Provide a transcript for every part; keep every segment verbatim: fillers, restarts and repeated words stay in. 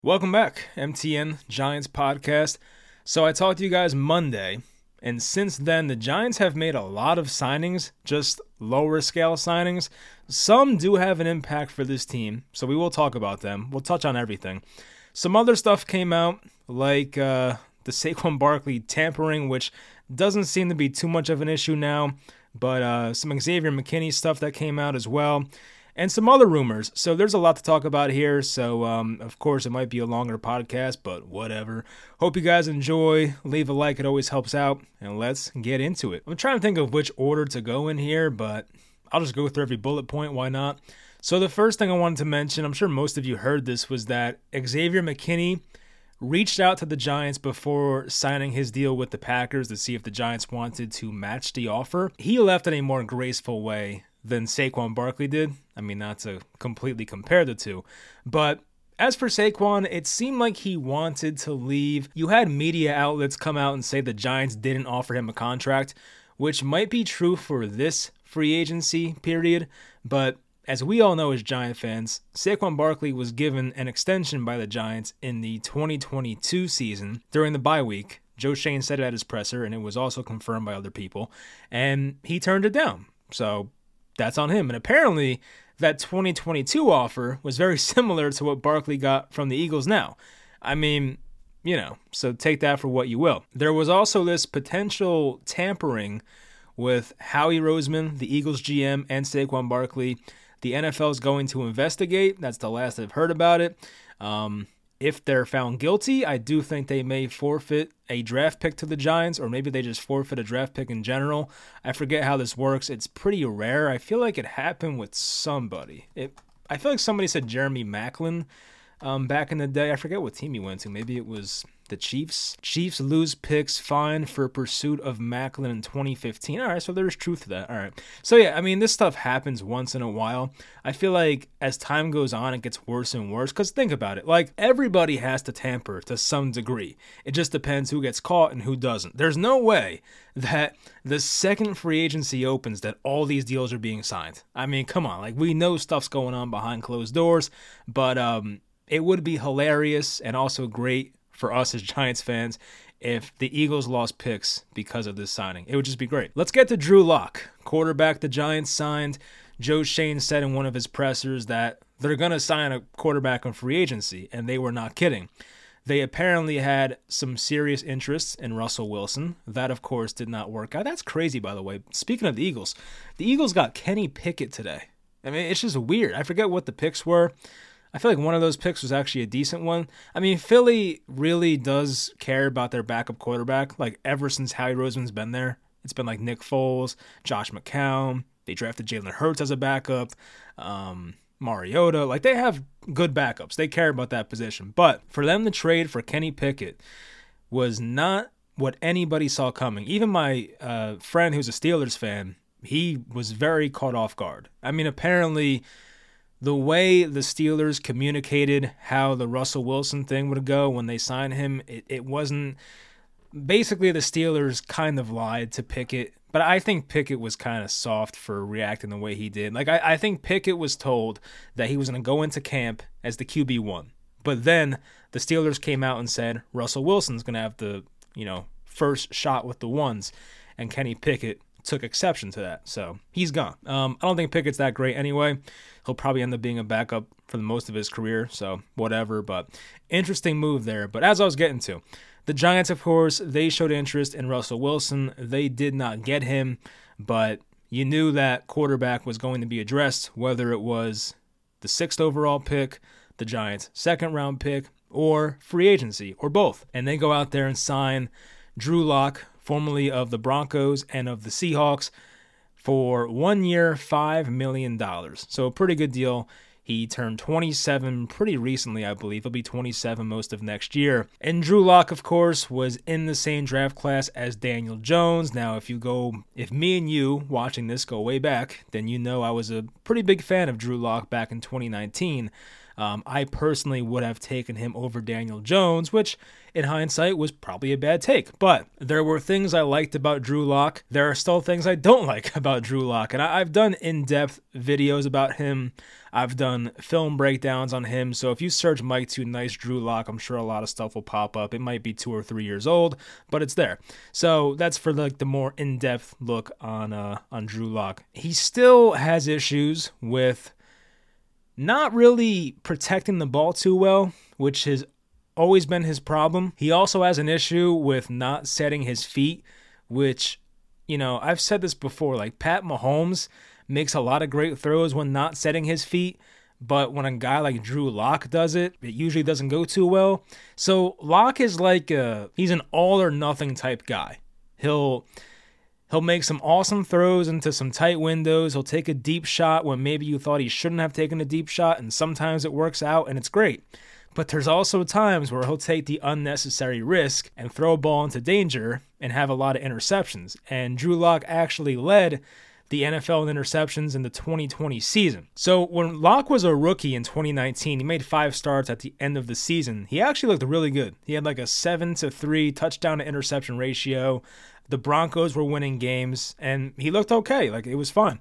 Welcome back, M T N Giants podcast. So I talked to you guys Monday, and since then the Giants have made a lot of signings, just lower scale signings. Some do have an impact for this team, so we will talk about them. We'll touch on everything. Some other stuff came out, like uh, the Saquon Barkley tampering, which doesn't seem to be too much of an issue now, but uh, some Xavier McKinney stuff that came out as well. And some other rumors. So there's a lot to talk about here. So, um, of course, it might be a longer podcast, but whatever. Hope you guys enjoy. Leave a like. It always helps out. And let's get into it. I'm trying to think of which order to go in here, but I'll just go through every bullet point. Why not? So the first thing I wanted to mention, I'm sure most of you heard this, was that Xavier McKinney reached out to the Giants before signing his deal with the Packers to see if the Giants wanted to match the offer. He left in a more graceful way than Saquon Barkley did. I mean, not to completely compare the two. But as for Saquon, it seemed like he wanted to leave. You had media outlets come out and say the Giants didn't offer him a contract, which might be true for this free agency period. But as we all know as Giant fans, Saquon Barkley was given an extension by the Giants in the twenty twenty-two season during the bye week. Joe Schoen said it at his presser, and it was also confirmed by other people. And he turned it down. So that's on him. And apparently that twenty twenty-two offer was very similar to what Barkley got from the Eagles now. I mean, you know, so take that for what you will. There was also this potential tampering with Howie Roseman, the Eagles G M, and Saquon Barkley. The N F L is going to investigate. That's the last I've heard about it. Um, if they're found guilty, I do think they may forfeit a draft pick to the Giants, or maybe they just forfeit a draft pick in general. I forget how this works. It's pretty rare. I feel like it happened with somebody. It, I feel like somebody said Jeremy Maclin um, back in the day. I forget what team he went to. Maybe it was the Chiefs. Chiefs lose picks, fine for pursuit of Maclin in twenty fifteen. All right, so there's truth to that. All right. So, yeah, I mean, this stuff happens once in a while. I feel like as time goes on, it gets worse and worse. Because think about it. Like, everybody has to tamper to some degree. It just depends who gets caught and who doesn't. There's no way that the second free agency opens that all these deals are being signed. I mean, come on. Like, we know stuff's going on behind closed doors. But um, it would be hilarious and also great for us as Giants fans if the Eagles lost picks because of this signing. It would just be great. Let's get to Drew Lock, quarterback the Giants signed. Joe Schoen said in one of his pressers that they're going to sign a quarterback on free agency, and they were not kidding. They apparently had some serious interests in Russell Wilson. That, of course, did not work out. That's crazy, by the way. Speaking of the Eagles, the Eagles got Kenny Pickett today. I mean, it's just weird. I forget what the picks were. I feel like one of those picks was actually a decent one. I mean, Philly really does care about their backup quarterback. Like, ever since Howie Roseman's been there, it's been like Nick Foles, Josh McCown. They drafted Jalen Hurts as a backup, um, Mariota. Like, they have good backups. They care about that position. But for them to trade for Kenny Pickett was not what anybody saw coming. Even my uh, friend who's a Steelers fan, he was very caught off guard. I mean, apparently the way the Steelers communicated how the Russell Wilson thing would go when they signed him, it, it wasn't... Basically, the Steelers kind of lied to Pickett, but I think Pickett was kind of soft for reacting the way he did. Like, I, I think Pickett was told that he was going to go into camp as the Q B one, but then the Steelers came out and said Russell Wilson's going to have the, you know, first shot with the ones, and Kenny Pickett took exception to that, so he's gone. Um, I don't think Pickett's that great anyway. He'll probably end up being a backup for the most of his career, so whatever, but interesting move there. But as I was getting to, the Giants, of course, they showed interest in Russell Wilson. They did not get him, but you knew that quarterback was going to be addressed, whether it was the sixth overall pick, the Giants' second-round pick, or free agency, or both. And they go out there and sign Drew Lock, formerly of the Broncos and of the Seahawks, for one year, five million dollars. So a pretty good deal. He turned twenty-seven pretty recently, I believe. He'll be twenty-seven most of next year. And Drew Lock, of course, was in the same draft class as Daniel Jones. Now, if you go, if me and you watching this go way back, then you know I was a pretty big fan of Drew Lock back in twenty nineteen. Um, I personally would have taken him over Daniel Jones, which in hindsight was probably a bad take. But there were things I liked about Drew Lock. There are still things I don't like about Drew Lock. And I, I've done in-depth videos about him. I've done film breakdowns on him. So if you search Mike Too Nice Drew Lock, I'm sure a lot of stuff will pop up. It might be two or three years old, but it's there. So that's for like the more in-depth look on uh, on Drew Lock. He still has issues with not really protecting the ball too well, which has always been his problem. He also has an issue with not setting his feet, which, you know, I've said this before, like Pat Mahomes makes a lot of great throws when not setting his feet, but when a guy like Drew Lock does it, it usually doesn't go too well. So Lock is like a, he's an all or nothing type guy. He'll He'll make some awesome throws into some tight windows. He'll take a deep shot when maybe you thought he shouldn't have taken a deep shot, and sometimes it works out and it's great. But there's also times where he'll take the unnecessary risk and throw a ball into danger and have a lot of interceptions. And Drew Lock actually led the N F L in interceptions in the twenty twenty season. So when Lock was a rookie in twenty nineteen, he made five starts at the end of the season. He actually looked really good. He had like a seven to three touchdown to interception ratio. The Broncos were winning games, and he looked okay. Like, it was fine.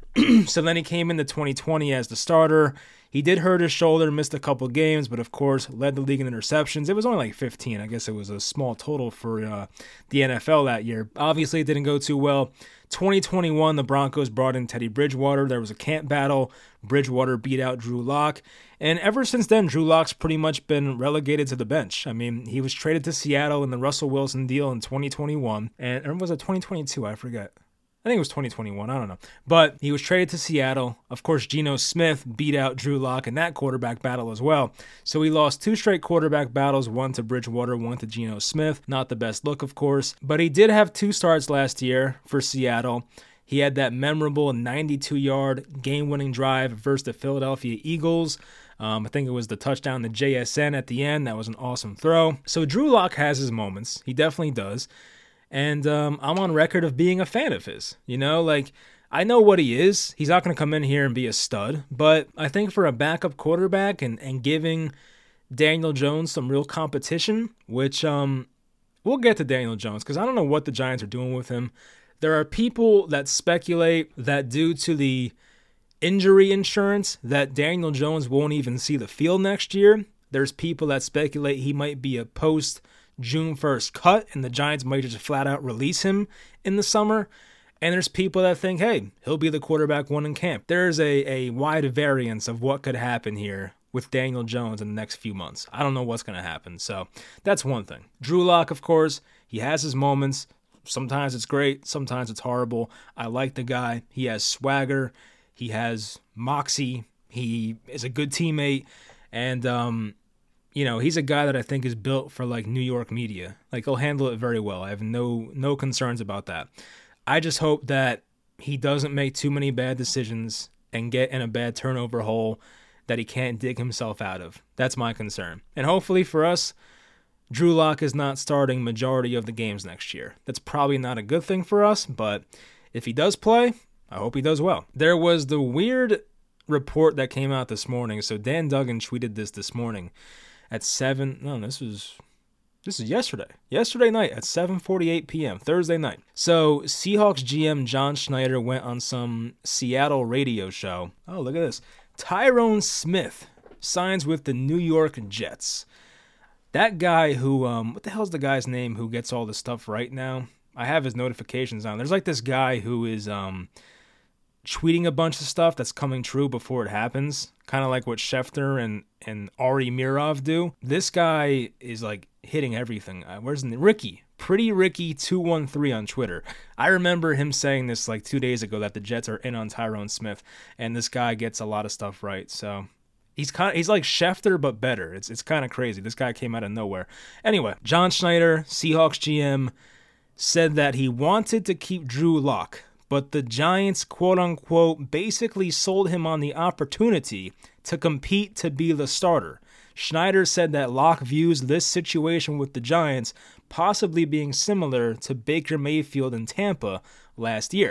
So then he came into twenty twenty as the starter. He did hurt his shoulder, missed a couple games, but of course led the league in interceptions. It was only like fifteen. I guess it was a small total for uh, the N F L that year. Obviously, it didn't go too well. twenty twenty-one, the Broncos brought in Teddy Bridgewater. There was a camp battle. Bridgewater beat out Drew Lock. And ever since then, Drew Lock's pretty much been relegated to the bench. I mean, he was traded to Seattle in the Russell Wilson deal in twenty twenty-one. And or was it twenty twenty-two? I forget. I think it was twenty twenty-one. I don't know. But he was traded to Seattle. Of course, Geno Smith beat out Drew Lock in that quarterback battle as well. So he lost two straight quarterback battles, one to Bridgewater, one to Geno Smith. Not the best look, of course. But he did have two starts last year for Seattle. He had that memorable ninety-two-yard game-winning drive versus the Philadelphia Eagles. Um, I think it was the touchdown to J S N at the end. That was an awesome throw. So Drew Lock has his moments. He definitely does. And um, I'm on record of being a fan of his. You know, like, I know what he is. He's not going to come in here and be a stud. But I think for a backup quarterback and, and giving Daniel Jones some real competition, which um, we'll get to Daniel Jones because I don't know what the Giants are doing with him. There are people that speculate that due to the injury insurance that Daniel Jones won't even see the field next year. There's people that speculate he might be a post June first cut, and the Giants might just flat out release him in the summer. And there's people that think, hey, he'll be the quarterback one in camp. There's a, a wide variance of what could happen here with Daniel Jones in the next few months. I don't know what's going to happen. So that's one thing. Drew Lock, of course, he has his moments. Sometimes it's great. Sometimes it's horrible. I like the guy. He has swagger. He has moxie. He is a good teammate. And, um, you know, he's a guy that I think is built for, like, New York media. Like, he'll handle it very well. I have no no concerns about that. I just hope that he doesn't make too many bad decisions and get in a bad turnover hole that he can't dig himself out of. That's my concern. And hopefully for us, Drew Lock is not starting majority of the games next year. That's probably not a good thing for us, but if he does play, I hope he does well. There was the weird report that came out this morning. So Dan Duggan tweeted this this morning at seven. No, this was this is yesterday. Yesterday night at seven forty-eight p.m. Thursday night. So Seahawks G M John Schneider went on some Seattle radio show. Oh, look at this. Tyron Smith signs with the New York Jets. That guy who, um, what the hell's the guy's name who gets all this stuff right now? I have his notifications on. There's like this guy who is um, tweeting a bunch of stuff that's coming true before it happens. Kind of like what Schefter and, and Ari Mirov do. This guy is like hitting everything. Uh, where's the, Ricky? Pretty Ricky two one three on Twitter. I remember him saying this like two days ago that the Jets are in on Tyron Smith. And this guy gets a lot of stuff right. So He's kind of, he's like Schefter, but better. It's it's kind of crazy. This guy came out of nowhere. Anyway, John Schneider, Seahawks G M, said that he wanted to keep Drew Lock, but the Giants, quote-unquote, basically sold him on the opportunity to compete to be the starter. Schneider said that Lock views this situation with the Giants possibly being similar to Baker Mayfield in Tampa last year.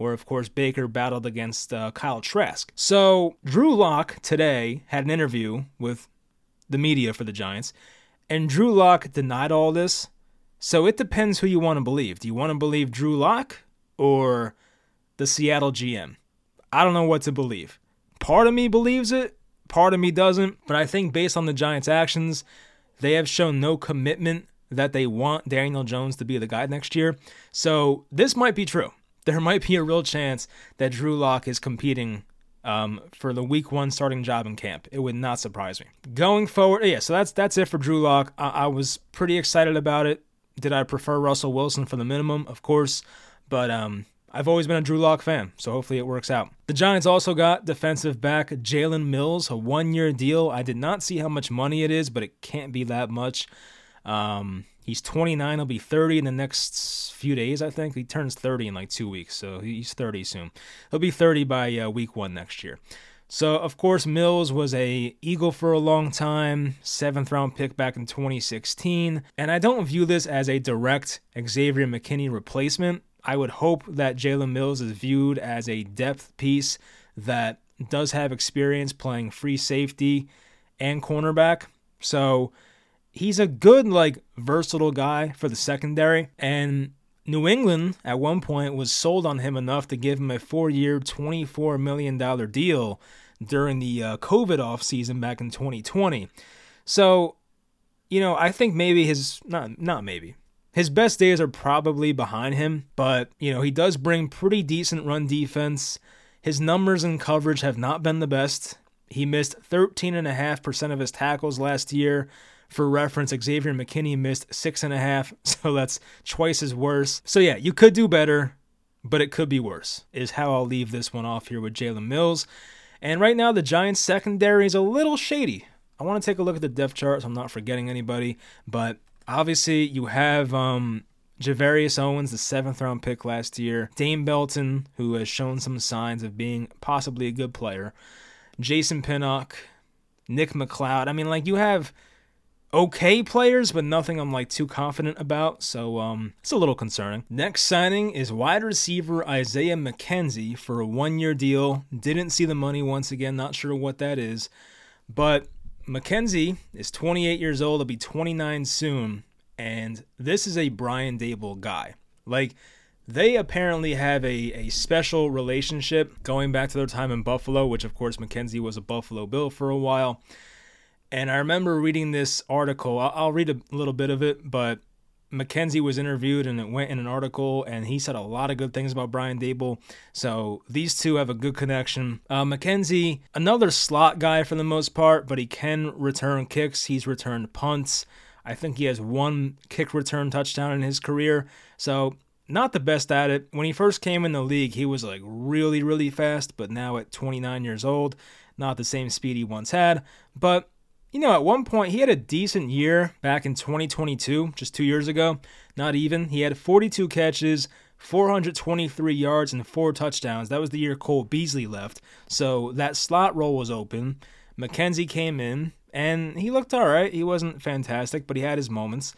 where, of course, Baker battled against uh, Kyle Trask. So Drew Lock today had an interview with the media for the Giants, and Drew Lock denied all this. So it depends who you want to believe. Do you want to believe Drew Lock or the Seattle G M? I don't know what to believe. Part of me believes it, part of me doesn't, but I think based on the Giants' actions, they have shown no commitment that they want Daniel Jones to be the guy next year. So this might be true. There might be a real chance that Drew Lock is competing um, for the week one starting job in camp. It would not surprise me. Going forward, yeah, so that's that's it for Drew Lock. I, I was pretty excited about it. Did I prefer Russell Wilson for the minimum? Of course, but um, I've always been a Drew Lock fan, so hopefully it works out. The Giants also got defensive back Jalen Mills, a one-year deal. I did not see how much money it is, but it can't be that much. Um, he's twenty-nine. He'll be thirty in the next few days, I think. He turns thirty in like two weeks, so he's thirty soon. He'll be thirty by uh, week one next year. So, of course, Mills was a Eagle for a long time, seventh-round pick back in twenty sixteen, and I don't view this as a direct Xavier McKinney replacement. I would hope that Jalen Mills is viewed as a depth piece that does have experience playing free safety and cornerback. So he's a good, like, versatile guy for the secondary. And New England, at one point, was sold on him enough to give him a four-year, twenty-four million dollars deal during the uh, COVID offseason back in twenty twenty. So, you know, I think maybe his, not not maybe, his best days are probably behind him, but, you know, he does bring pretty decent run defense. His numbers in coverage have not been the best. He missed thirteen point five percent of his tackles last year. For reference, Xavier McKinney missed six point five, so that's twice as worse. So yeah, you could do better, but it could be worse, is how I'll leave this one off here with Jalen Mills. And right now, the Giants' secondary is a little shady. I want to take a look at the depth chart so I'm not forgetting anybody, but obviously, you have um, Javarius Owens, the seventh-round pick last year. Dane Belton, who has shown some signs of being possibly a good player. Jason Pinnock, Nick McLeod. I mean, like, you have okay players, but nothing I'm, like, too confident about. So, um, it's a little concerning. Next signing is wide receiver Isaiah McKenzie for a one-year deal. Didn't see the money once again. Not sure what that is. But McKenzie is twenty-eight years old. He'll be twenty-nine soon. And this is a Brian Daboll guy. Like, they apparently have a, a special relationship going back to their time in Buffalo, which, of course, McKenzie was a Buffalo Bill for a while. And I remember reading this article. I'll, I'll read a little bit of it, but McKenzie was interviewed and it went in an article, and he said a lot of good things about Brian Daboll. So these two have a good connection. Uh, McKenzie, another slot guy for the most part, but he can return kicks. He's returned punts. I think he has one kick return touchdown in his career. So not the best at it. When he first came in the league, he was like really, really fast, but now at twenty-nine years old, not the same speed he once had. But you know, at one point, he had a decent year back in twenty twenty-two, just two years ago. Not even. He had forty-two catches, four hundred twenty-three yards, and four touchdowns. That was the year Cole Beasley left. So that slot role was open. McKenzie came in, and he looked all right. He wasn't fantastic, but he had his moments.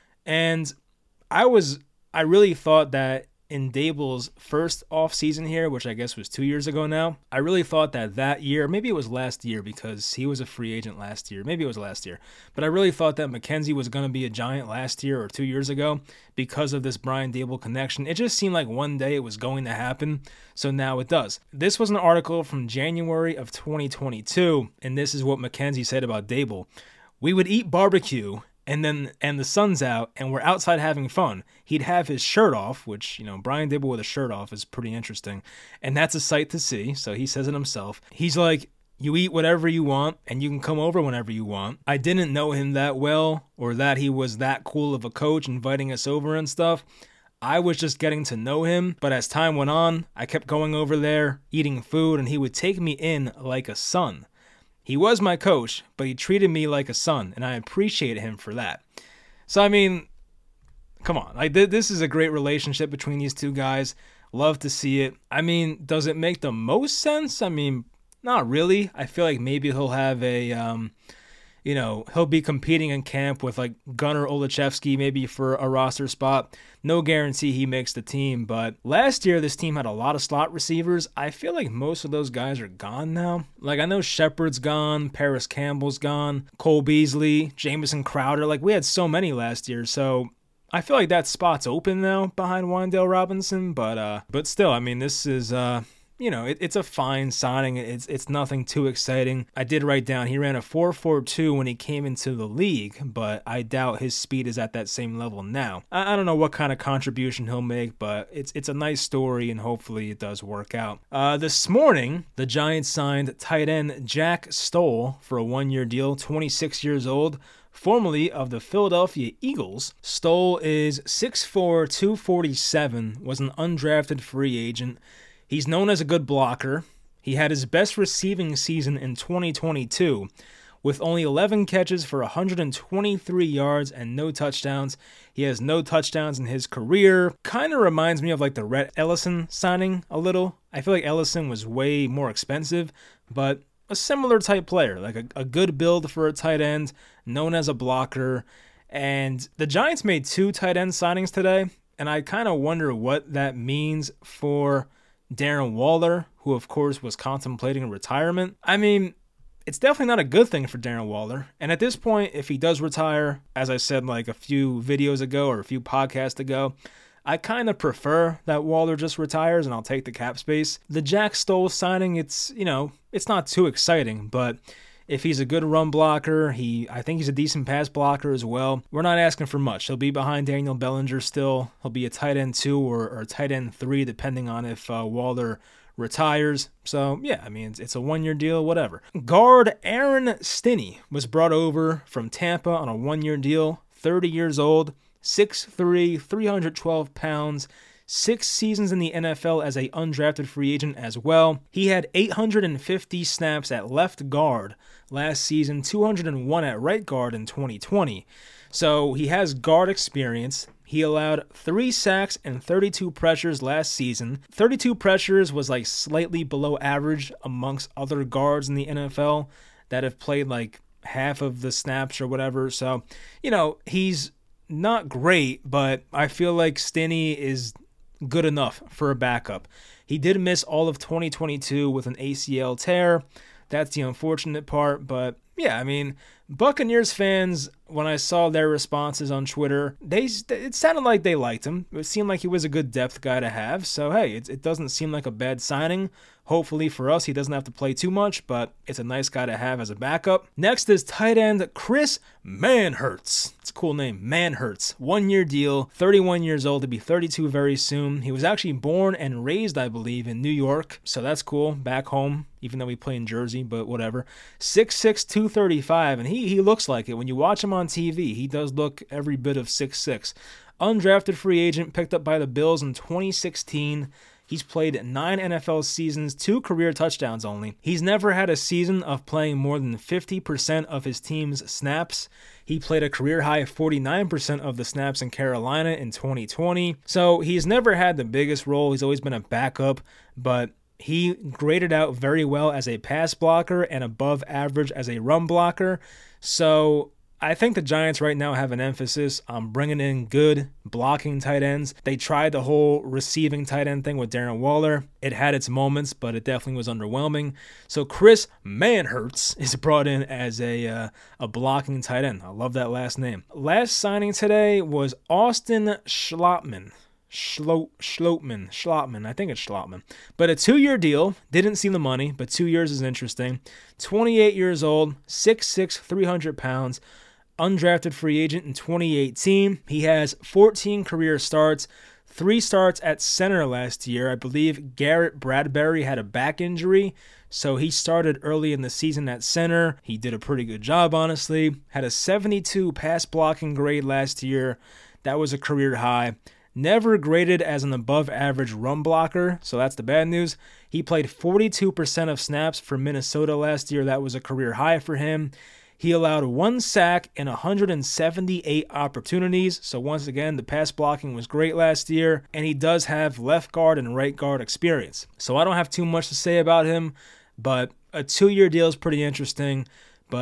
And I was, I really thought that in Daboll's first offseason here, which I guess was two years ago now, I really thought that that year, maybe it was last year because he was a free agent last year. Maybe it was last year. But I really thought that McKenzie was going to be a Giant last year or two years ago because of this Brian Daboll connection. It just seemed like one day it was going to happen, so now it does. This was an article from January of twenty twenty-two, and this is what McKenzie said about Daboll. "We would eat barbecue and then and the sun's out and we're outside having fun. He'd have his shirt off," which, you know, Brian Daboll with a shirt off is pretty interesting, and that's a sight to see, so he says it himself. He's like, "You eat whatever you want and you can come over whenever you want." I didn't know him that well or that he was that cool of a coach inviting us over and stuff. I was just getting to know him, but as time went on, I kept going over there, eating food, and he would take me in like a son. He was my coach, but he treated me like a son, and I appreciate him for that. So, I mean, come on. Like, th- this is a great relationship between these two guys. Love to see it. I mean, does it make the most sense? I mean, not really. I feel like maybe he'll have a, um, you know, he'll be competing in camp with like Gunnar Olszewski maybe for a roster spot. No guarantee he makes the team, but last year this team had a lot of slot receivers. I feel like most of those guys are gone now. Like I know Shepard's gone, Paris Campbell's gone, Cole Beasley, Jamison Crowder. Like we had so many last year, so I feel like that spot's open now behind Wan'Dale Robinson, but uh, but still, I mean, this is uh, you know, it, it's a fine signing. It's it's nothing too exciting. I did write down he ran a four four two when he came into the league, but I doubt his speed is at that same level now. I, I don't know what kind of contribution he'll make, but it's it's a nice story, and hopefully it does work out. Uh, this morning, the Giants signed tight end Jack Stoll for a one-year deal, twenty-six years old. Formerly of the Philadelphia Eagles. Stoll is six foot four, two forty-seven, was an undrafted free agent. He's known as a good blocker. He had his best receiving season in twenty twenty-two with only eleven catches for one hundred twenty-three yards and no touchdowns. He has no touchdowns in his career. Kind of reminds me of like the Rhett Ellison signing a little. I feel like Ellison was way more expensive, but a similar type player, like a, a good build for a tight end, known as a blocker. And the Giants made two tight end signings today, and I kind of wonder what that means for Darren Waller, who of course was contemplating retirement. I mean, it's definitely not a good thing for Darren Waller. And at this point, if he does retire, as I said like a few videos ago or a few podcasts ago, I kind of prefer that Waller just retires and I'll take the cap space. The Jack Stoll signing, it's, you know, it's not too exciting, but if he's a good run blocker, he I think he's a decent pass blocker as well. We're not asking for much. He'll be behind Daniel Bellinger still. He'll be a tight end two or, or tight end three, depending on if uh, Waller retires. So, yeah, I mean, it's, it's a one-year deal, whatever. Guard Aaron Stinney was brought over from Tampa on a one-year deal, thirty years old. six three, three hundred twelve pounds, six seasons in the N F L as an undrafted free agent as well. He had eight hundred fifty snaps at left guard last season, two hundred one at right guard in twenty twenty. So he has guard experience. He allowed three sacks and thirty-two pressures last season. thirty-two pressures was like slightly below average amongst other guards in the N F L that have played like half of the snaps or whatever. So, you know, he's not great, but I feel like Stinney is good enough for a backup. He did miss all of twenty twenty-two with an A C L tear. That's the unfortunate part, but yeah, I mean, Buccaneers fans, when I saw their responses on Twitter, they it sounded like they liked him. It seemed like he was a good depth guy to have, so hey, it, it doesn't seem like a bad signing. Hopefully for us, he doesn't have to play too much, but it's a nice guy to have as a backup. Next is tight end Chris Manhertz. It's a cool name, Manhertz. One-year deal, thirty-one years old, to be thirty-two very soon. He was actually born and raised, I believe, in New York, so that's cool, back home, even though we play in Jersey, but whatever. six six, two thirty-five, and he, he looks like it. When you watch him on T V, he does look every bit of six six. Undrafted free agent, picked up by the Bills in twenty sixteen. He's played nine N F L seasons, two career touchdowns only. He's never had a season of playing more than fifty percent of his team's snaps. He played a career high forty-nine percent of the snaps in Carolina in twenty twenty. So he's never had the biggest role. He's always been a backup, but he graded out very well as a pass blocker and above average as a run blocker. So I think the Giants right now have an emphasis on bringing in good blocking tight ends. They tried the whole receiving tight end thing with Darren Waller. It had its moments, but it definitely was underwhelming. So Chris Manhertz is brought in as a uh, a blocking tight end. I love that last name. Last signing today was Austin Schlottman. Schlo- Schlotman, Schlotman, I think it's Schlotman. But a two-year deal, didn't see the money, but two years is interesting. twenty-eight years old, six six, three hundred pounds, undrafted free agent in twenty eighteen. He has fourteen career starts, three starts at center last year. I believe Garrett Bradbury had a back injury, so he started early in the season at center. He did a pretty good job, honestly. Had a seventy-two pass blocking grade last year. That was a career high. Never graded as an above-average run blocker, so that's the bad news. He played forty-two percent of snaps for Minnesota last year. That was a career high for him. He allowed one sack in one hundred seventy-eight opportunities, so once again, the pass blocking was great last year, and he does have left guard and right guard experience. So I don't have too much to say about him, but a two-year deal is pretty interesting, but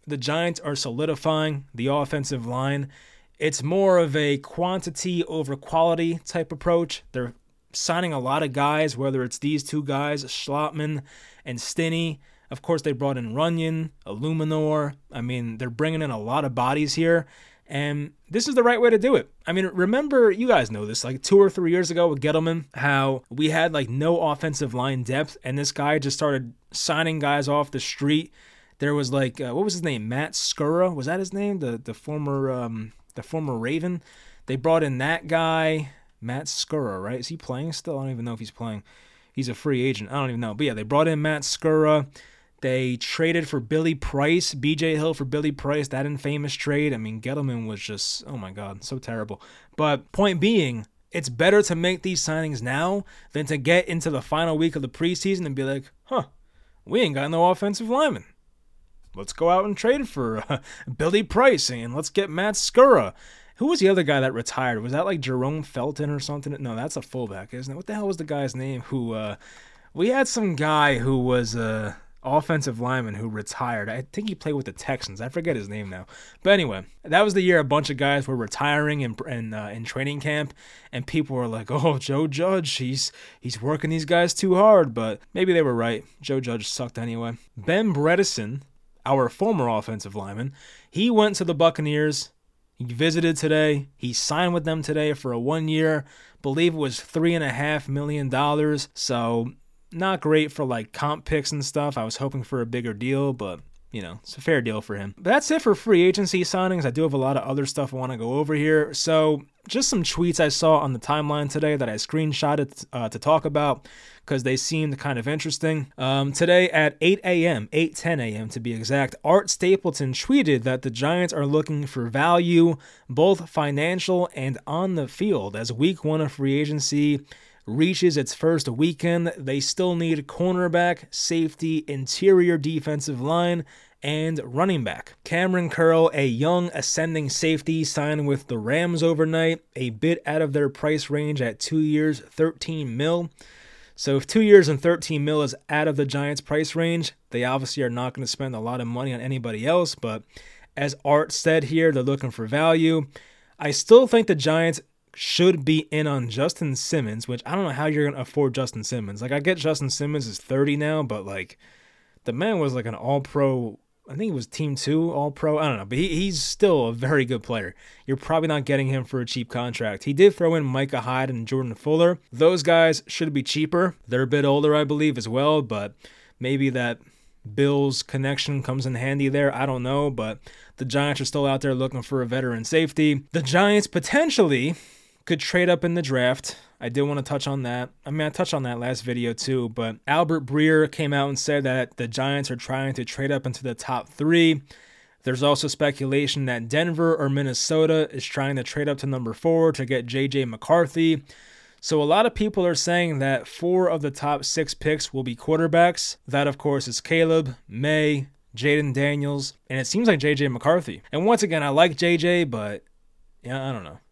the Giants are solidifying the offensive line. It's more of a quantity over quality type approach. They're signing a lot of guys, whether it's these two guys, Schlottman and Stinney. Of course, they brought in Runyon, Illuminor. I mean, they're bringing in a lot of bodies here, and this is the right way to do it. I mean, remember, you guys know this, like two or three years ago with Gettleman, how we had like no offensive line depth, and this guy just started signing guys off the street. There was like, uh, what was his name? Matt Skura, was that his name? The the former um, the former Raven. They brought in that guy, Matt Skura, right? Is he playing still? I don't even know if he's playing. He's a free agent. I don't even know. But yeah, they brought in Matt Skura. They traded for Billy Price, B J Hill for Billy Price, that infamous trade. I mean, Gettleman was just, oh my God, so terrible. But point being, it's better to make these signings now than to get into the final week of the preseason and be like, huh, we ain't got no offensive lineman. Let's go out and trade for uh, Billy Price and let's get Matt Skura. Who was the other guy that retired? Was that like Jerome Felton or something? No, that's a fullback, isn't it? What the hell was the guy's name who, uh, we had some guy who was, uh, offensive lineman who retired. I think he played with the Texans. I forget his name now. But anyway, that was the year a bunch of guys were retiring in in, uh, in training camp, and people were like, "Oh, Joe Judge, he's he's working these guys too hard." But maybe they were right. Joe Judge sucked anyway. Ben Bredeson, our former offensive lineman, he went to the Buccaneers. He visited today. He signed with them today for a one year. Believe it was three and a half million dollars. So not great for like comp picks and stuff. I was hoping for a bigger deal, but you know, it's a fair deal for him. But that's it for free agency signings. I do have a lot of other stuff I want to go over here. So just some tweets I saw on the timeline today that I screenshotted uh, to talk about because they seemed kind of interesting. Um, today at eight a.m., eight ten a.m. to be exact, Art Stapleton tweeted that the Giants are looking for value, both financial and on the field, as week one of free agency reaches its first weekend. They still need cornerback, safety, interior defensive line, and running back. Cameron Curl, a young ascending safety, signed with the Rams overnight, a bit out of their price range at two years, thirteen mil. So if two years and thirteen mil is out of the Giants' price range, they obviously are not going to spend a lot of money on anybody else. But as Art said here, they're looking for value. I still think the Giants should be in on Justin Simmons, which I don't know how you're going to afford Justin Simmons. Like, I get Justin Simmons is thirty now, but, like, the man was, like, an all-pro, I think he was team two all-pro, I don't know, but he, he's still a very good player. You're probably not getting him for a cheap contract. He did throw in Micah Hyde and Jordan Fuller. Those guys should be cheaper. They're a bit older, I believe, as well, but maybe that Bills connection comes in handy there. I don't know, but the Giants are still out there looking for a veteran safety. The Giants potentially could trade up in the draft. I did want to touch on that. I mean, I touched on that last video too, but Albert Breer came out and said that the Giants are trying to trade up into the top three. There's also speculation that Denver or Minnesota is trying to trade up to number four to get J J McCarthy. So a lot of people are saying that four of the top six picks will be quarterbacks. That, of course, is Caleb, May, Jaden Daniels, and it seems like J J McCarthy. And once again, I like J J, but yeah, I don't know.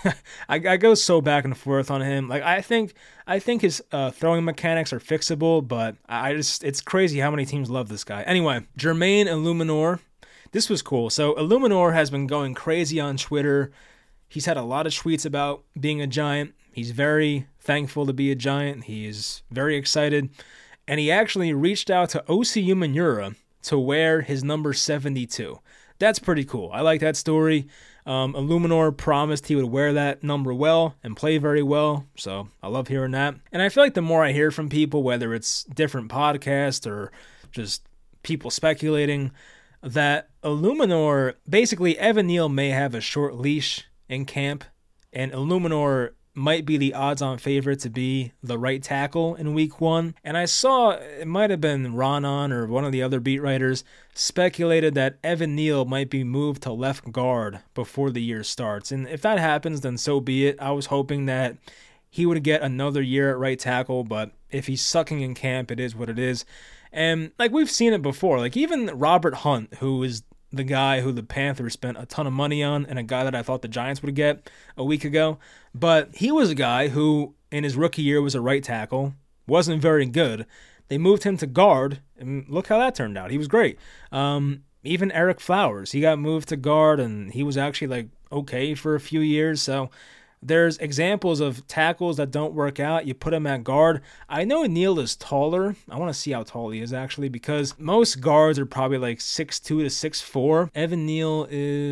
I, I go so back and forth on him. Like I think, I think his uh, throwing mechanics are fixable, but I just it's crazy how many teams love this guy. Anyway, Jermaine Illuminor, this was cool. So Illuminor has been going crazy on Twitter. He's had a lot of tweets about being a Giant. He's very thankful to be a Giant. He is very excited, and he actually reached out to Osi Umenyiora to wear his number seventy-two. That's pretty cool. I like that story. Um, Illuminor promised he would wear that number well and play very well, so I love hearing that. And I feel like the more I hear from people, whether it's different podcasts or just people speculating, that Illuminor, basically Evan Neal may have a short leash in camp, and Illuminor might be the odds-on favorite to be the right tackle in week one. And I saw, it might have been Ronan or one of the other beat writers, speculated that Evan Neal might be moved to left guard before the year starts. And if that happens, then so be it. I was hoping that he would get another year at right tackle, but if he's sucking in camp, it is what it is. And like we've seen it before, like even Robert Hunt, who is the guy who the Panthers spent a ton of money on and a guy that I thought the Giants would get a week ago. But he was a guy who, in his rookie year, was a right tackle, wasn't very good. They moved him to guard, and look how that turned out. He was great. Um, even Eric Flowers, he got moved to guard, and he was actually like okay for a few years. So there's examples of tackles that don't work out. You put him at guard. I know Neal is taller. I want to see how tall he is actually, because most guards are probably like six two to six four. Evan Neal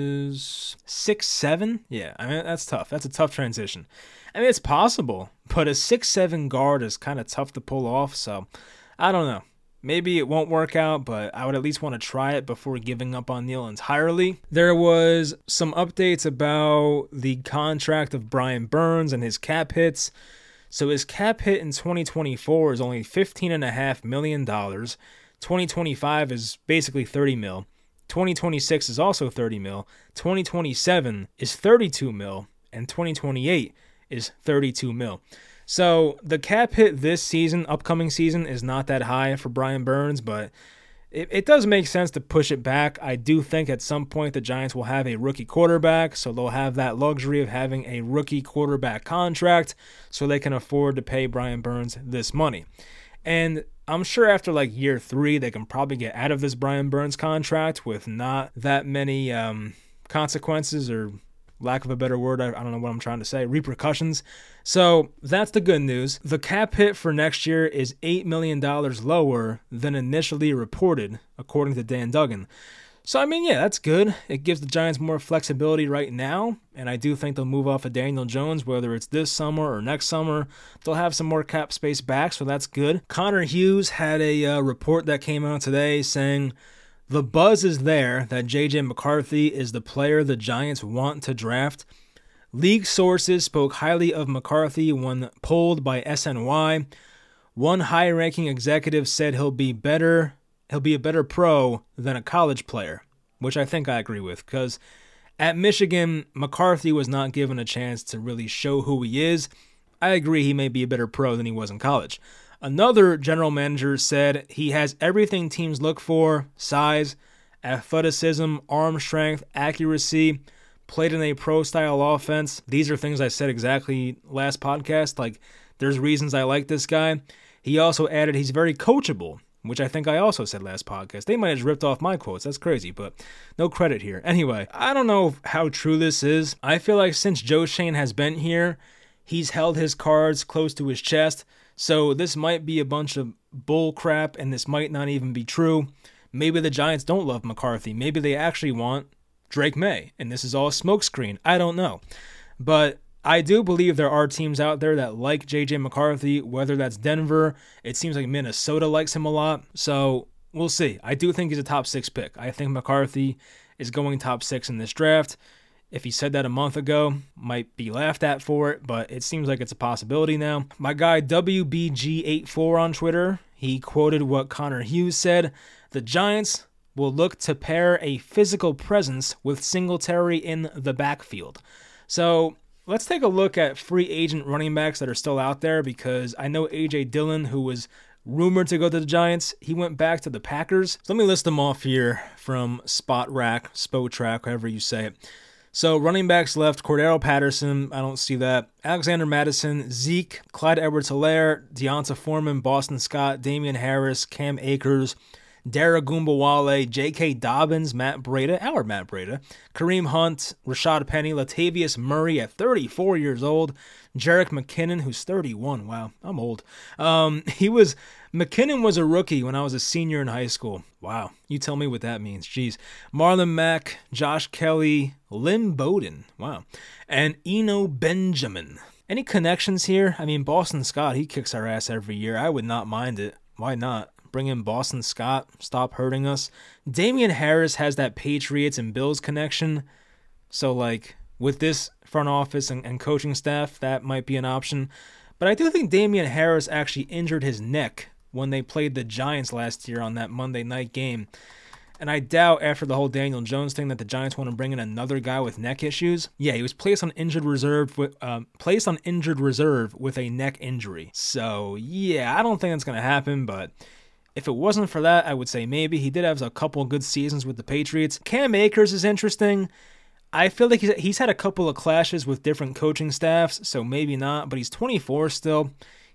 is six seven. Yeah, I mean, that's tough. That's a tough transition. I mean, it's possible, but a six seven guard is kind of tough to pull off. So I don't know. Maybe it won't work out, but I would at least want to try it before giving up on Neal entirely. There was some updates about the contract of Brian Burns and his cap hits. So his cap hit in twenty twenty-four is only fifteen point five million dollars. twenty twenty-five is basically thirty mil. twenty twenty-six is also thirty mil. twenty twenty-seven is thirty-two mil. And twenty twenty-eight is thirty-two mil. So the cap hit this season, upcoming season, is not that high for Brian Burns, but it, it does make sense to push it back. I do think at some point the Giants will have a rookie quarterback, so they'll have that luxury of having a rookie quarterback contract so they can afford to pay Brian Burns this money. And I'm sure after like year three, they can probably get out of this Brian Burns contract with not that many um, consequences or lack of a better word, I, I don't know what I'm trying to say, repercussions. So that's the good news. The cap hit for next year is eight million dollars lower than initially reported, according to Dan Duggan. So, I mean, yeah, that's good. It gives the Giants more flexibility right now, and I do think they'll move off of Daniel Jones, whether it's this summer or next summer. They'll have some more cap space back, so that's good. Connor Hughes had a uh, report that came out today saying, the buzz is there that J J McCarthy is the player the Giants want to draft. League sources spoke highly of McCarthy when polled by S N Y. One high-ranking executive said he'll be better, he'll be a better pro than a college player, which I think I agree with, because at Michigan, McCarthy was not given a chance to really show who he is. I agree he may be a better pro than he was in college. Another general manager said he has everything teams look for: size, athleticism, arm strength, accuracy, played in a pro-style offense. These are things I said exactly last podcast. Like, there's reasons I like this guy. He also added he's very coachable, which I think I also said last podcast. They might have just ripped off my quotes. That's crazy, but no credit here. Anyway, I don't know how true this is. I feel like since Joe Schoen has been here, he's held his cards close to his chest. So this might be a bunch of bull crap, and this might not even be true. Maybe the Giants don't love McCarthy. Maybe they actually want Drake May, and this is all a smokescreen. I don't know. But I do believe there are teams out there that like J J McCarthy, whether that's Denver. It seems like Minnesota likes him a lot. So we'll see. I do think he's a top six pick. I think McCarthy is going top six in this draft. If he said that a month ago, might be laughed at for it, but it seems like it's a possibility now. My guy W B G eighty-four on Twitter, he quoted what Connor Hughes said: the Giants will look to pair a physical presence with Singletary in the backfield. So let's take a look at free agent running backs that are still out there, because I know A J Dillon, who was rumored to go to the Giants, he went back to the Packers. So let me list them off here from Spot Rack, Spotrac, however you say it. So running backs left: Cordero Patterson, I don't see that. Alexander Mattison, Zeke, Clyde Edwards-Helaire, Deonta Foreman, Boston Scott, Damian Harris, Cam Akers, Dara Goombawale, J K. Dobbins, Matt Breida, our Matt Breida, Kareem Hunt, Rashad Penny, Latavius Murray at thirty-four years old, Jerick McKinnon, who's thirty-one. Wow, I'm old. Um, he was McKinnon was a rookie when I was a senior in high school. Wow, you tell me what that means. Jeez. Marlon Mack, Josh Kelly, Lynn Bowden. Wow, and Eno Benjamin. Any connections here? I mean, Boston Scott, he kicks our ass every year. I would not mind it. Why not? Bring in Boston Scott. Stop hurting us. Damian Harris has that Patriots and Bills connection. So, like, with this front office and, and coaching staff, that might be an option. But I do think Damian Harris actually injured his neck when they played the Giants last year on that Monday night game. And I doubt after the whole Daniel Jones thing that the Giants want to bring in another guy with neck issues. Yeah, he was placed on injured reserve with um, placed on injured reserve with a neck injury. So, yeah, I don't think that's going to happen, but if it wasn't for that, I would say maybe. He did have a couple of good seasons with the Patriots. Cam Akers is interesting. I feel like he's, he's had a couple of clashes with different coaching staffs, so maybe not, but he's twenty-four still.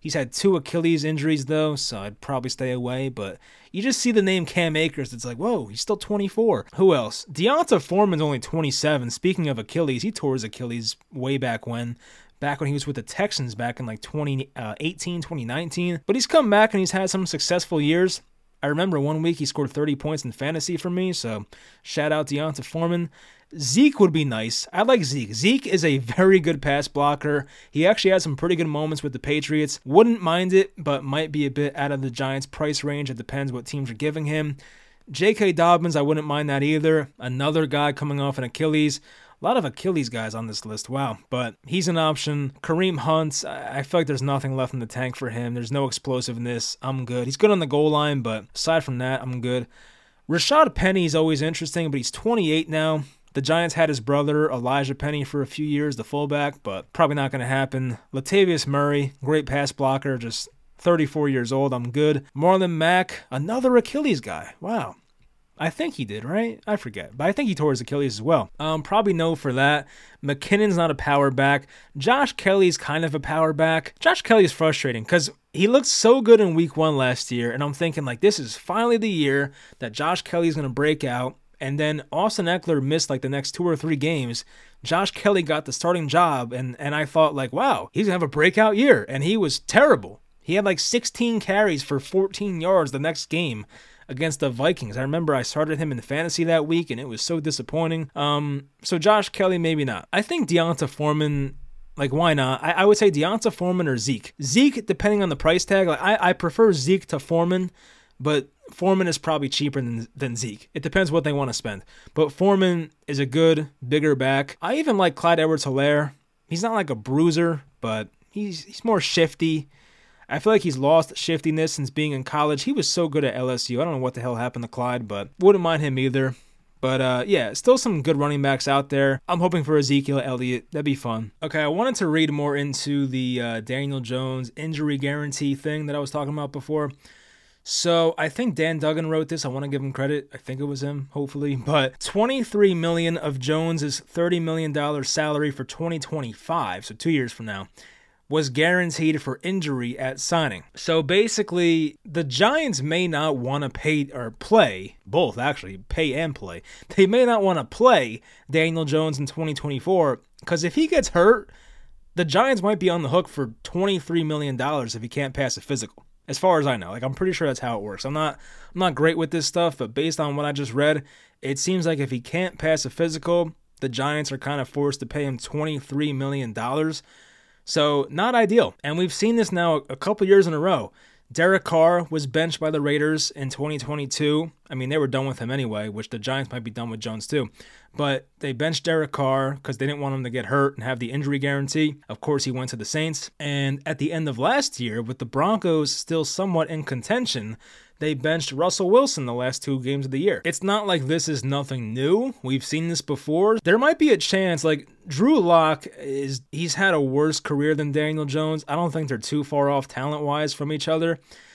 He's had two Achilles injuries, though, so I'd probably stay away. But you just see the name Cam Akers. It's like, whoa, he's still twenty-four. Who else? D'Onta Foreman's only twenty-seven. Speaking of Achilles, he tore his Achilles way back when. Back when he was with the Texans back in like twenty eighteen, twenty nineteen. But he's come back and he's had some successful years. I remember one week he scored thirty points in fantasy for me, so shout out D'Onta Foreman. Zeke would be nice. I like Zeke. Zeke is a very good pass blocker. He actually had some pretty good moments with the Patriots. Wouldn't mind it, but might be a bit out of the Giants' price range. It depends what teams are giving him. J K. Dobbins, I wouldn't mind that either. Another guy coming off an Achilles. A lot of Achilles guys on this list, wow. But he's an option. Kareem Hunt, I feel like there's nothing left in the tank for him. There's no explosiveness. I'm good. He's good on the goal line, but aside from that, I'm good. Rashad Penny is always interesting, but he's twenty-eight now. The Giants had his brother, Elijah Penny, for a few years, the fullback, but probably not going to happen. Latavius Murray, great pass blocker, just thirty-four years old. I'm good. Marlon Mack, another Achilles guy. Wow. I think he did, right? I forget. But I think he tore his Achilles as well. Um, probably no for that. McKinnon's not a power back. Josh Kelly's kind of a power back. Josh Kelly is frustrating because he looked so good in week one last year, and I'm thinking, like, this is finally the year that Josh Kelly's going to break out. And then Austin Eckler missed like the next two or three games. Josh Kelly got the starting job, and, and I thought, like, wow, he's going to have a breakout year. And he was terrible. He had like sixteen carries for fourteen yards the next game against the Vikings. I remember I started him in fantasy that week, and it was so disappointing. Um, so Josh Kelly, maybe not. I think D'Onta Foreman, like, why not? I, I would say D'Onta Foreman or Zeke. Zeke, depending on the price tag, like I, I prefer Zeke to Foreman, but Foreman is probably cheaper than, than Zeke. It depends what they want to spend. But Foreman is a good, bigger back. I even like Clyde Edwards-Helaire. He's not like a bruiser, but he's he's more shifty. I feel like he's lost shiftiness since being in college. He was so good at L S U. I don't know what the hell happened to Clyde, but wouldn't mind him either. But uh, yeah, still some good running backs out there. I'm hoping for Ezekiel Elliott. That'd be fun. Okay, I wanted to read more into the uh, Daniel Jones injury guarantee thing that I was talking about before. So I think Dan Duggan wrote this. I want to give him credit. I think it was him, hopefully. But twenty-three million dollars of Jones's thirty million dollars salary for twenty twenty-five, so two years from now, was guaranteed for injury at signing. So basically, the Giants may not want to pay or play, both actually, pay and play. They may not want to play Daniel Jones in twenty twenty-four because if he gets hurt, the Giants might be on the hook for twenty-three million dollars if he can't pass a physical. As far as I know, like I'm pretty sure that's how it works. I'm not I'm not great with this stuff, but based on what I just read, it seems like if he can't pass a physical, the Giants are kind of forced to pay him twenty-three million dollars. So not ideal. And we've seen this now a couple years in a row. Derek Carr was benched by the Raiders in twenty twenty-two. I mean, they were done with him anyway, which the Giants might be done with Jones too. But they benched Derek Carr because they didn't want him to get hurt and have the injury guarantee. Of course, he went to the Saints. And at the end of last year, with the Broncos still somewhat in contention, they benched Russell Wilson the last two games of the year. It's not like this is nothing new. We've seen this before. There might be a chance, like Drew Lock, is he's had a worse career than Daniel Jones. I don't think they're too far off talent-wise from each other.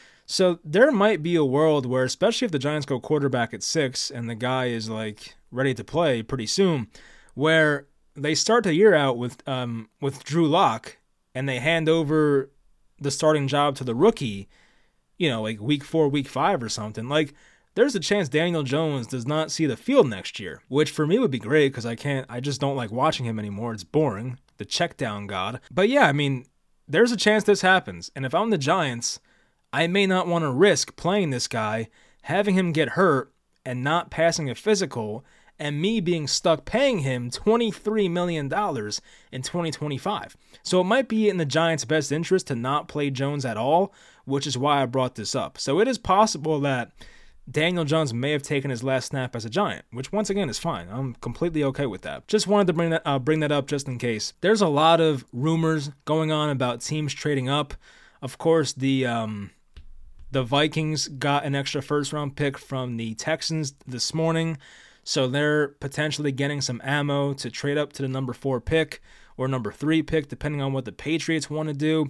So there might be a world where, especially if the Giants go quarterback at six and the guy is like ready to play pretty soon, where they start the year out with um with Drew Lock and they hand over the starting job to the rookie, you know, like week four, week five or something. Like there's a chance Daniel Jones does not see the field next year, which for me would be great because I can't, I just don't like watching him anymore. It's boring. The check down god. But yeah, I mean, there's a chance this happens. And if I'm the Giants, I may not want to risk playing this guy, having him get hurt and not passing a physical, and me being stuck paying him twenty-three million dollars in twenty twenty-five. So it might be in the Giants' best interest to not play Jones at all, which is why I brought this up. So it is possible that Daniel Jones may have taken his last snap as a Giant, which once again is fine. I'm completely okay with that. Just wanted to bring that uh, bring that up just in case. There's a lot of rumors going on about teams trading up. Of course, the um, the Vikings got an extra first-round pick from the Texans this morning, so they're potentially getting some ammo to trade up to the number four pick or number three pick, depending on what the Patriots want to do.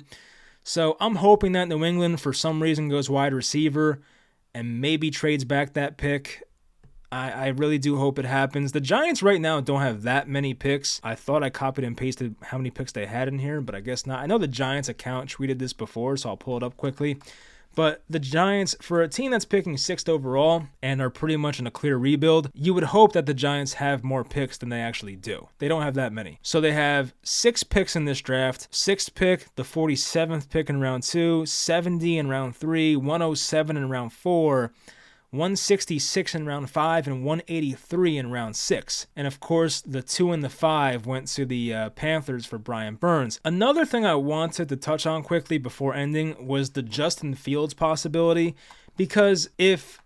So I'm hoping that New England, for some reason, goes wide receiver and maybe trades back that pick. I, I really do hope it happens. The Giants right now don't have that many picks. I thought I copied and pasted how many picks they had in here, but I guess not. I know the Giants account tweeted this before, so I'll pull it up quickly. But the Giants, for a team that's picking sixth overall and are pretty much in a clear rebuild, you would hope that the Giants have more picks than they actually do. They don't have that many. So they have six picks in this draft. Sixth pick, the forty-seventh pick in round two, seventy in round three, one oh seven in round four, one sixty-six in round five, and one eighty-three in round six. And of course, the two and the five went to the uh, Panthers for Brian Burns. Another thing I wanted to touch on quickly before ending was the Justin Fields possibility, because if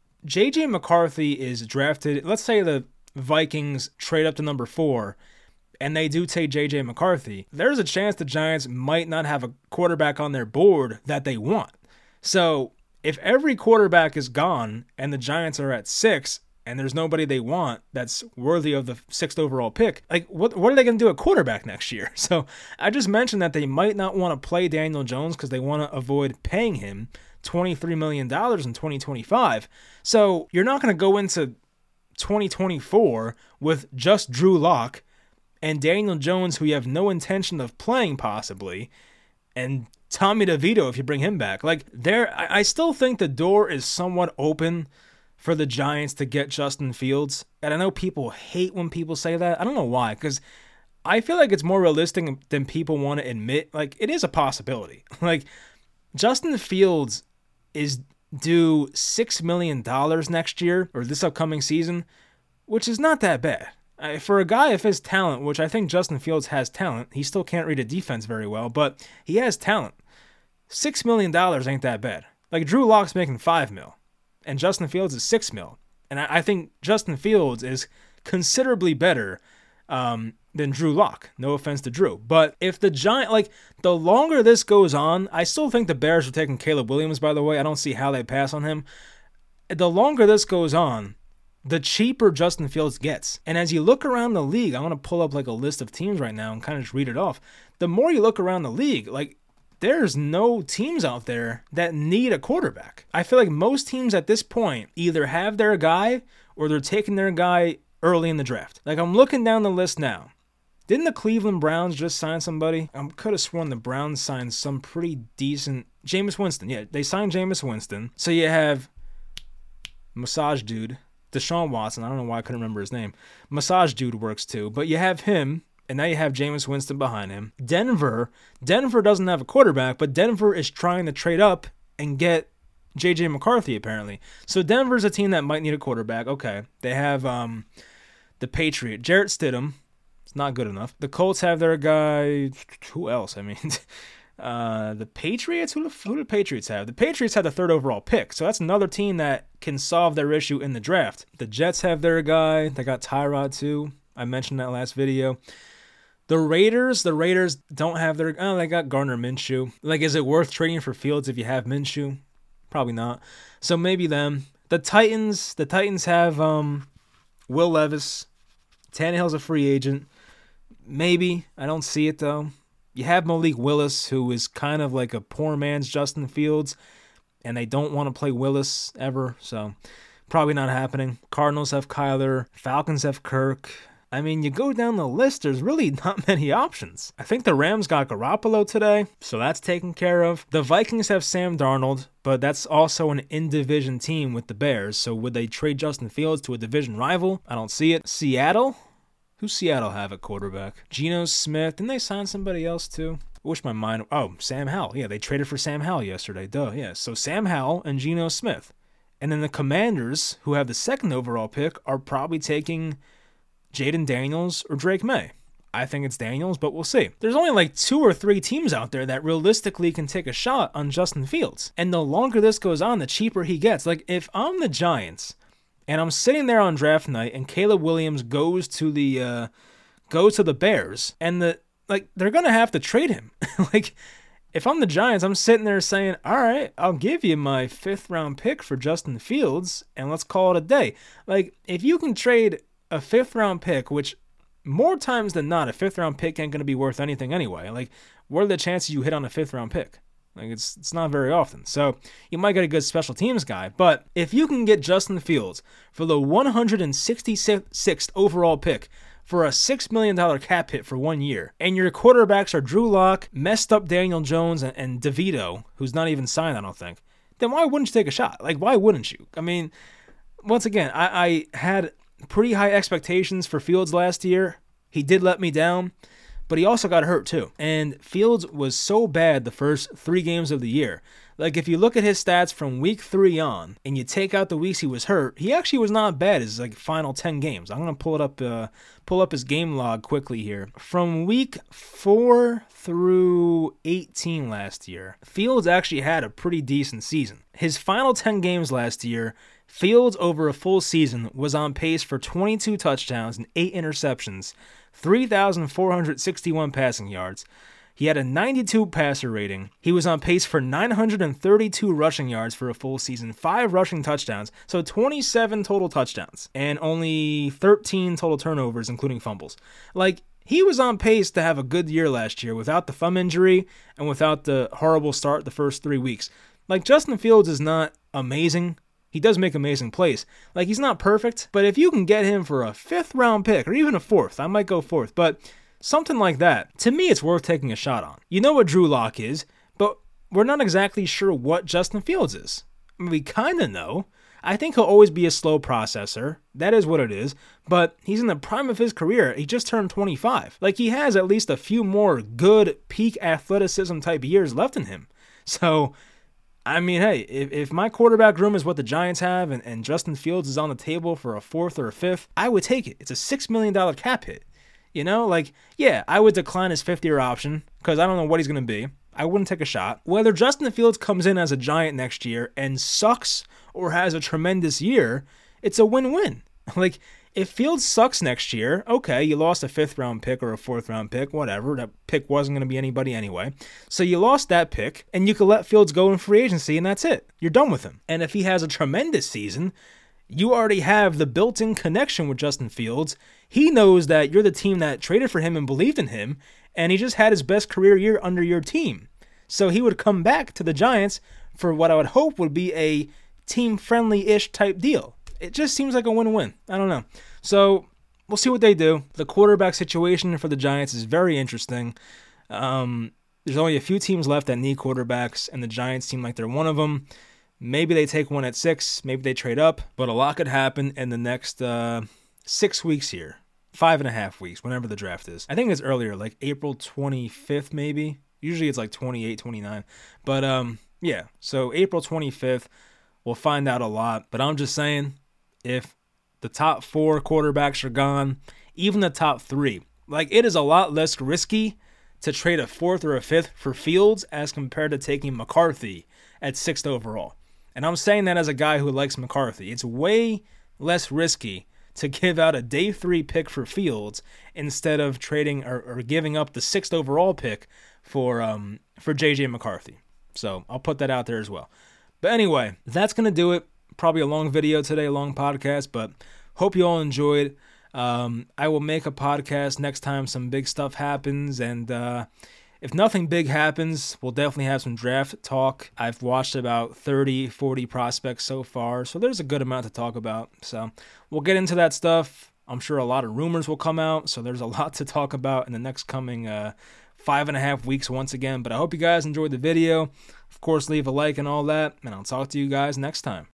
J J McCarthy is drafted, let's say the Vikings trade up to number four, and they do take J J McCarthy, there's a chance the Giants might not have a quarterback on their board that they want. So if every quarterback is gone and the Giants are at six and there's nobody they want that's worthy of the sixth overall pick, like what what are they going to do at quarterback next year? So I just mentioned that they might not want to play Daniel Jones because they want to avoid paying him twenty-three million dollars in twenty twenty-five. So you're not going to go into twenty twenty-four with just Drew Lock and Daniel Jones, who you have no intention of playing possibly, and Tommy DeVito if you bring him back. Like, there, I still think the door is somewhat open for the Giants to get Justin Fields. And I know people hate when people say that. I don't know why, because I feel like it's more realistic than people want to admit. Like, it is a possibility. Like, Justin Fields is due six million dollars next year, or this upcoming season, which is not that bad. For a guy of his talent, which I think Justin Fields has talent, he still can't read a defense very well, but he has talent. Six million dollars ain't that bad. Like, Drew Lock's making five mil, and Justin Fields is six mil. And I, I think Justin Fields is considerably better um, than Drew Lock. No offense to Drew. But if the Giant, like, the longer this goes on, I still think the Bears are taking Caleb Williams, by the way. I don't see how they pass on him. The longer this goes on, the cheaper Justin Fields gets. And as you look around the league, I want to pull up like a list of teams right now and kind of just read it off. The more you look around the league, like, there's no teams out there that need a quarterback. I feel like most teams at this point either have their guy or they're taking their guy early in the draft. Like, I'm looking down the list now. Didn't the Cleveland Browns just sign somebody? I could have sworn the Browns signed some pretty decent... Jameis Winston. Yeah, they signed Jameis Winston. So you have Massage Dude. Deshaun Watson. I don't know why I couldn't remember his name. Massage Dude works too. But you have him, and now you have Jameis Winston behind him. Denver. Denver doesn't have a quarterback, but Denver is trying to trade up and get J J McCarthy, apparently. So Denver's a team that might need a quarterback. Okay. They have um, the Patriot. Jarrett Stidham. It's not good enough. The Colts have their guy. Who else? I mean... Uh, the Patriots? Who, who do the Patriots have? The Patriots had the third overall pick, so that's another team that can solve their issue in the draft. The Jets have their guy. They got Tyrod too. I mentioned that last video. The Raiders, the Raiders don't have their... Oh, they got Gardner Minshew. Like, is it worth trading for Fields if you have Minshew? Probably not. So maybe them. The Titans, the Titans have um, Will Levis. Tannehill's a free agent. Maybe. I don't see it, though. You have Malik Willis, who is kind of like a poor man's Justin Fields, and they don't want to play Willis ever, so probably not happening. Cardinals have Kyler. Falcons have Kirk. I mean, you go down the list, there's really not many options. I think the Rams got Garoppolo today, so that's taken care of. The Vikings have Sam Darnold, but that's also an in-division team with the Bears, so would they trade Justin Fields to a division rival? I don't see it. Seattle? Who's Seattle have at quarterback? Geno Smith. Didn't they sign somebody else too? I wish my mind... Oh, Sam Howell. Yeah, they traded for Sam Howell yesterday. Duh, yeah. So Sam Howell and Geno Smith. And then the Commanders, who have the second overall pick, are probably taking Jaden Daniels or Drake May. I think it's Daniels, but we'll see. There's only like two or three teams out there that realistically can take a shot on Justin Fields. And the longer this goes on, the cheaper he gets. Like, if I'm the Giants... and I'm sitting there on draft night, and Caleb Williams goes to the uh, goes to the Bears, and the like they're gonna have to trade him. Like, if I'm the Giants, I'm sitting there saying, "All right, I'll give you my fifth round pick for Justin Fields, and let's call it a day." Like, if you can trade a fifth round pick, which more times than not, a fifth round pick ain't gonna be worth anything anyway. Like, what are the chances you hit on a fifth round pick? Like, it's it's not very often. So you might get a good special teams guy. But if you can get Justin Fields for the one hundred sixty-sixth overall pick for a six million dollars cap hit for one year, and your quarterbacks are Drew Lock, messed up Daniel Jones, and, and DeVito, who's not even signed, I don't think, then why wouldn't you take a shot? Like, why wouldn't you? I mean, once again, I, I had pretty high expectations for Fields last year. He did let me down, but he also got hurt too. And Fields was so bad the first three games of the year. Like, if you look at his stats from week three on, and you take out the weeks he was hurt, he actually was not bad his like final ten games. I'm gonna pull it up, uh, pull up his game log quickly here. From week four through eighteen last year, Fields actually had a pretty decent season. His final ten games last year, Fields over a full season was on pace for twenty-two touchdowns and eight interceptions, three thousand four hundred sixty-one passing yards. He had a ninety-two passer rating. He was on pace for nine hundred thirty-two rushing yards for a full season, five rushing touchdowns, so twenty-seven total touchdowns, and only thirteen total turnovers, including fumbles. Like, he was on pace to have a good year last year without the thumb injury and without the horrible start the first three weeks. Like, Justin Fields is not amazing. He does make amazing plays. Like, he's not perfect, but if you can get him for a fifth round pick, or even a fourth, I might go fourth, but something like that, to me, it's worth taking a shot on. You know what Drew Lock is, but we're not exactly sure what Justin Fields is. I mean, we kind of know. I think he'll always be a slow processor. That is what it is. But he's in the prime of his career. He just turned twenty-five. Like, he has at least a few more good peak athleticism type years left in him. So, I mean, hey, if, if my quarterback room is what the Giants have and, and Justin Fields is on the table for a fourth or a fifth, I would take it. It's a six million dollars cap hit. You know, like, yeah, I would decline his fifth-year option because I don't know what he's going to be. I wouldn't take a shot. Whether Justin Fields comes in as a Giant next year and sucks or has a tremendous year, it's a win-win. Like, if Fields sucks next year, okay, you lost a fifth-round pick or a fourth-round pick, whatever. That pick wasn't going to be anybody anyway. So you lost that pick, and you could let Fields go in free agency, and that's it. You're done with him. And if he has a tremendous season, you already have the built-in connection with Justin Fields. He knows that you're the team that traded for him and believed in him, and he just had his best career year under your team. So he would come back to the Giants for what I would hope would be a team-friendly-ish type deal. It just seems like a win-win. I don't know. So we'll see what they do. The quarterback situation for the Giants is very interesting. Um, there's only a few teams left that need quarterbacks, and the Giants seem like they're one of them. Maybe they take one at six. Maybe they trade up. But a lot could happen in the next uh, six weeks here. Five and a half weeks, whenever the draft is. I think it's earlier, like April twenty-fifth maybe. Usually it's like twenty-eight, twenty-nine. But um, yeah, so April twenty-fifth, we'll find out a lot. But I'm just saying, if the top four quarterbacks are gone, even the top three, like, it is a lot less risky to trade a fourth or a fifth for Fields as compared to taking McCarthy at sixth overall. And I'm saying that as a guy who likes McCarthy. It's way less risky to give out a day three pick for Fields instead of trading or, or giving up the sixth overall pick for um for J J McCarthy. So I'll put that out there as well. But anyway, that's going to do it. Probably a long video today, a long podcast, but hope you all enjoyed. Um, I will make a podcast next time some big stuff happens, and uh, if nothing big happens, we'll definitely have some draft talk. I've watched about thirty, forty prospects so far, so there's a good amount to talk about. So we'll get into that stuff. I'm sure a lot of rumors will come out, so there's a lot to talk about in the next coming uh, five and a half weeks once again. But I hope you guys enjoyed the video. Of course, leave a like and all that, and I'll talk to you guys next time.